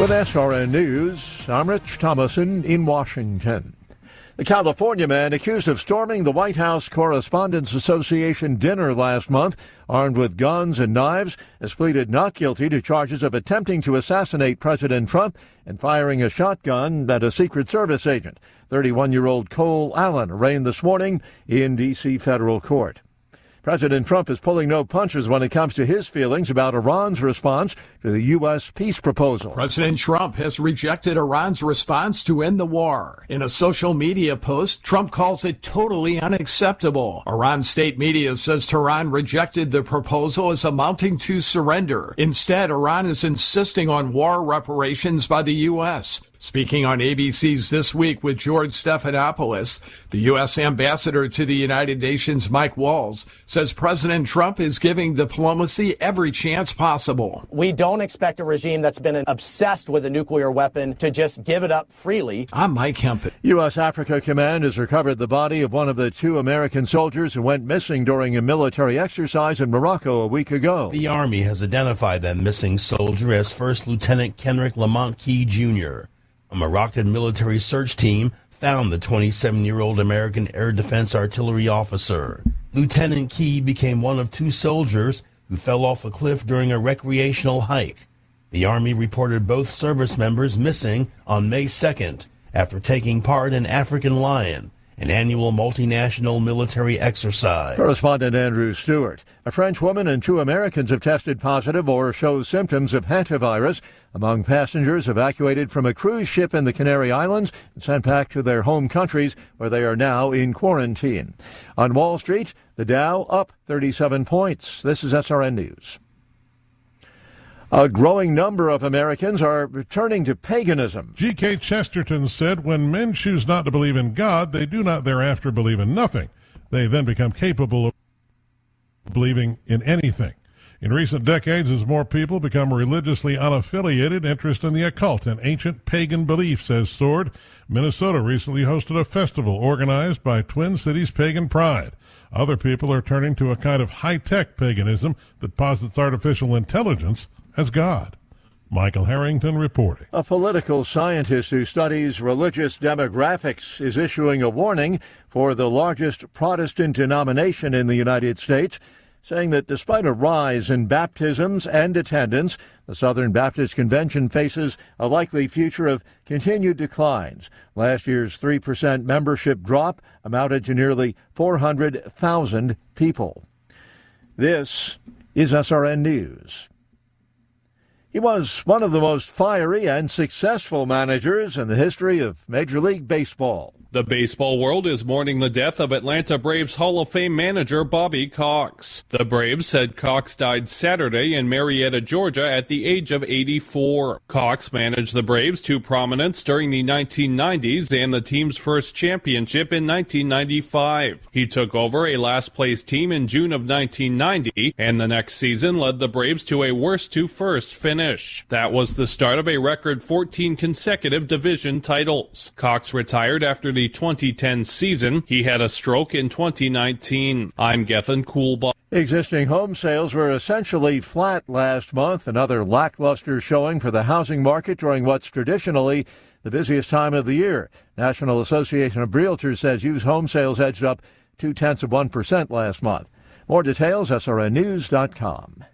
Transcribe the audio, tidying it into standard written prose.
With SRN News, I'm Rich Thomason in Washington. The California man accused of storming the White House Correspondents Association dinner last month, armed with guns and knives, has pleaded not guilty to charges of attempting to assassinate President Trump and firing a shotgun at a Secret Service agent. 31-year-old Cole Allen arraigned this morning in D.C. federal court. President Trump is pulling no punches when it comes to his feelings about Iran's response to the U.S. peace proposal. President Trump has rejected Iran's response to end the war. In a social media post, Trump calls it totally unacceptable. Iran state media says Tehran rejected the proposal as amounting to surrender. Instead, Iran is insisting on war reparations by the U.S. Speaking on ABC's This Week with George Stephanopoulos, the U.S. ambassador to the United Nations, Mike Walls, says President Trump is giving diplomacy every chance possible. We don't expect a regime that's been obsessed with a nuclear weapon to just give it up freely. I'm Mike Hempel. U.S. Africa Command has recovered the body of one of the two American soldiers who went missing during a military exercise in Morocco a week ago. The Army has identified that missing soldier as First Lieutenant Kenrick Lamont Key, Jr. A Moroccan military search team found the 27-year-old American Air Defense Artillery officer. Lieutenant Key became one of two soldiers who fell off a cliff during a recreational hike. The Army reported both service members missing on May 2nd after taking part in African Lion, an annual multinational military exercise. Correspondent Andrew Stewart. A French woman and two Americans have tested positive or show symptoms of hantavirus among passengers evacuated from a cruise ship in the Canary Islands and sent back to their home countries where they are now in quarantine. On Wall Street, the Dow up 37 points. This is SRN News. A growing number of Americans are returning to paganism. G.K. Chesterton said, when men choose not to believe in God, they do not thereafter believe in nothing. They then become capable of believing in anything. In recent decades, as more people become religiously unaffiliated, interest in the occult and ancient pagan beliefs has soared. Minnesota recently hosted a festival organized by Twin Cities Pagan Pride. Other people are turning to a kind of high-tech paganism that posits artificial intelligence as God. Michael Harrington reporting. A political scientist who studies religious demographics is issuing a warning for the largest Protestant denomination in the United States, saying that despite a rise in baptisms and attendance, the Southern Baptist Convention faces a likely future of continued declines. Last year's 3% membership drop amounted to nearly 400,000 people. This is SRN News. He was one of the most fiery and successful managers in the history of Major League Baseball. The baseball world is mourning the death of Atlanta Braves Hall of Fame manager Bobby Cox. The Braves said Cox died Saturday in Marietta, Georgia at the age of 84. Cox managed the Braves to prominence during the 1990s and the team's first championship in 1995. He took over a last-place team in June of 1990, and the next season led the Braves to a worst-to-first finish. That was the start of a record 14 consecutive division titles. Cox retired after the 2010 season. He had a stroke in 2019. I'm Gethin Coolbaugh. Existing home sales were essentially flat last month, another lackluster showing for the housing market during what's traditionally the busiest time of the year. National Association of Realtors says used home sales edged up 0.2% last month. More details, srnnews.com.